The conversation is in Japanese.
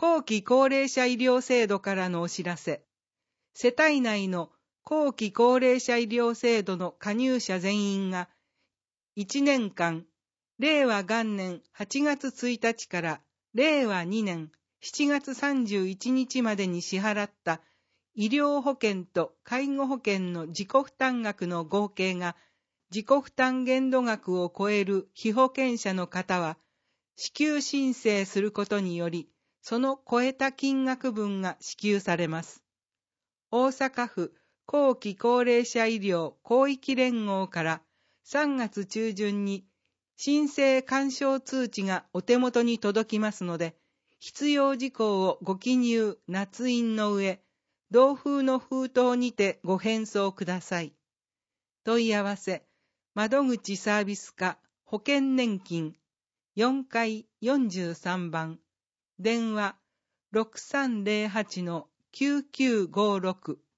後期高齢者医療制度からのお知らせ。世帯内の後期高齢者医療制度の加入者全員が、1年間、令和元年8月1日から令和2年7月31日までに支払った医療保険と介護保険の自己負担額の合計が自己負担限度額を超える被保険者の方は、支給申請することにより、その超えた金額分が支給されます。大阪府後期高齢者医療広域連合から3月中旬に申請勧奨通知がお手元に届きますので、必要事項をご記入捺印の上、同封の封筒にてご返送ください。問い合わせ、窓口サービス課保険年金4階43番、電話 6308-9956